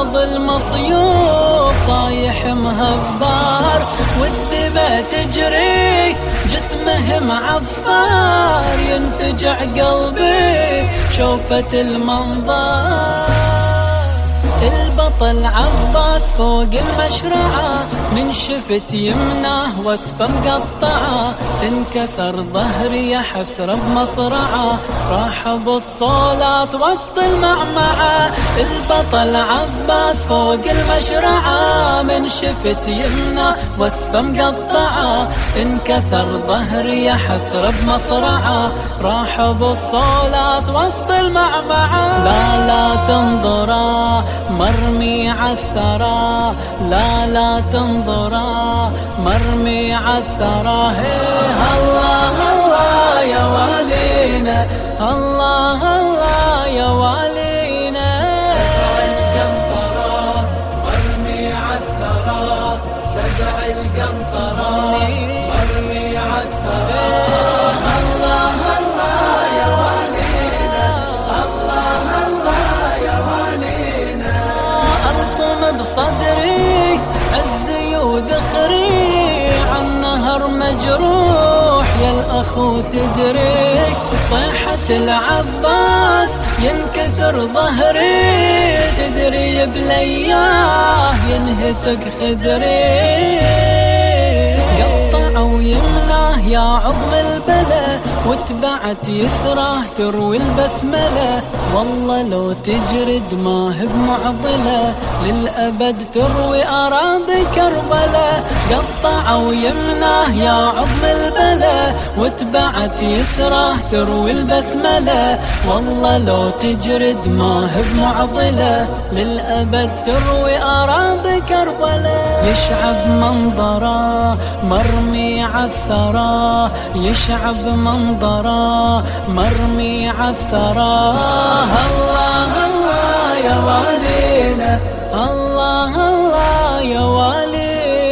الأرض المصيوب طايح مهبار والدمى تجري جسمه معفار ينفجع قلبي شوفة المنظر. البطل عباس فوق المشرعة من شفت يمناه وصفه مقطعة انكسر ظهري يا حسرة بمصرعة راح بالصولات وسط المعمعة. البطل عباس فوق المشرعة من شفت يمناه وصفه مقطعة انكسر ظهري يا حسرة بمصرعة راح بالصولات وسط المعمعة. لا تنظرا مرمي عالثرى لا تنظرا مرمي عالثرى. الله الله يا والينا الله الله يا والينا. القنطرة مرمي عالثرى سبع القنطرة مرمي عالثرى. الله الله يا والينا الله الله يا والينا. ألطم بصدري عزي وذخري عالنهر مجروح يا الأخو تدري طيحة العباس ينكسر ظهري تدري بلياه ينهتك خدري. قطعوا يمناه يا عظم البلا واتبعت يسراه تروي البسملة والله لو تجرد ما هي بمعضلة للأبد تروي أراضي كربلة. قطعوا يمناه يا عظم البلا واتبعت يسراه تروي البسملة والله لو تجرد ما هي بمعضلة للأبد تروي أراضي كربلة. يشعب منظره مرمي عالثرى يشعب منظره مرمي عالثرى. الله الله يا والينا الله الله يا والينا.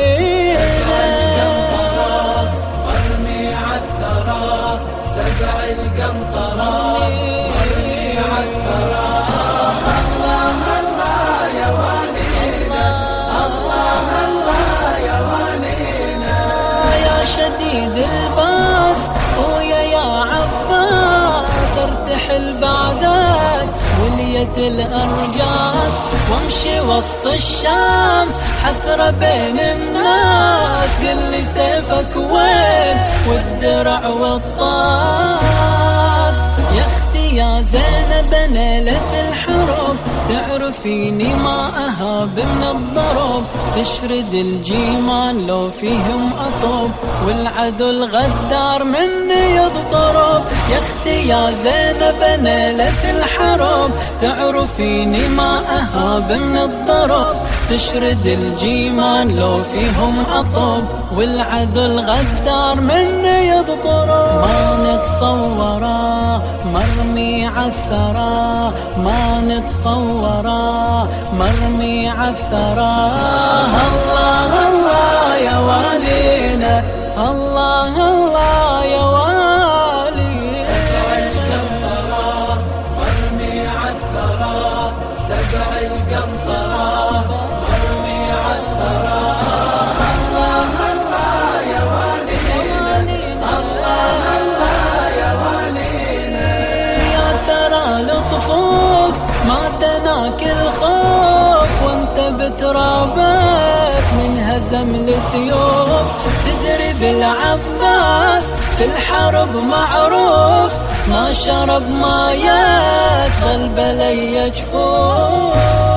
مرمي عالثرى سبع القنطرة مرمي عالثرى. الله الله يا والينا الله الله يا والينا. يا شديد الباس ويا عباس ارتحل بعدك ولية الأرجاس وامشي وسط الشام حسرة بين الناس قل لي سيفك وين والدرع والطاس. يا اختي يا زينب نيلة الحرب تعرفيني ما أهاب من الضرب تشرد الجيمان لو فيهم أطب والعدو الغدار مني يضطرب. يا اختي يا زينب نيلة الحرب تعرفيني ما أهاب من الضرب تشرد الجيمان لو فيهم أطب والعدو الغدار مني يضطرب. ما نتصورا مرمي عالثرى ما نتصورا مرمي عالثرى. الله الله يا والينا الله الله يا والينا. سبع القنطرة مرمي عالثرى سبع القنطرة مرمي عالثرى. الله الله يا والينا الله الله يا والينا. يا ترى لطفوف ما دناك الخوف وانت بترابك من هزم السيوف تدري بالعباس في الحرب معروف ما شرب مايات ظل بلي جفوف.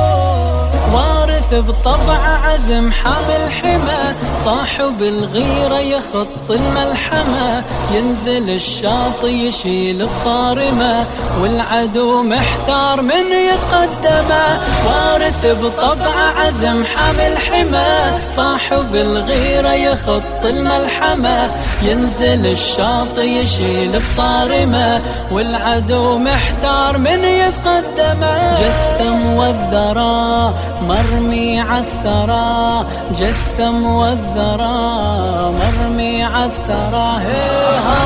وارث بطبع عزم حامل حمى صاحب الغيرة يخط الملحمة ينزل الشاطئ يشيل الصارمة والعدو محتار من يتقدمه. وارث بطبع عزم حامل حمى صاحب الغيرة يخط الملحمة ينزل الشاطئ يشيل الصارمة والعدو محتار من يتقدمه. جثم والذرى مرمي عالثرى جثم والذرى مرمي عالثرى.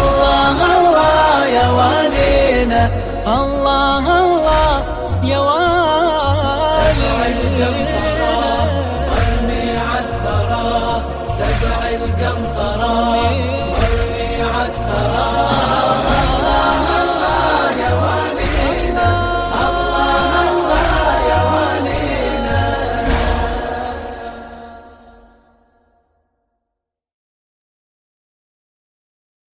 الله الله يا والينا الله الله يا والينا.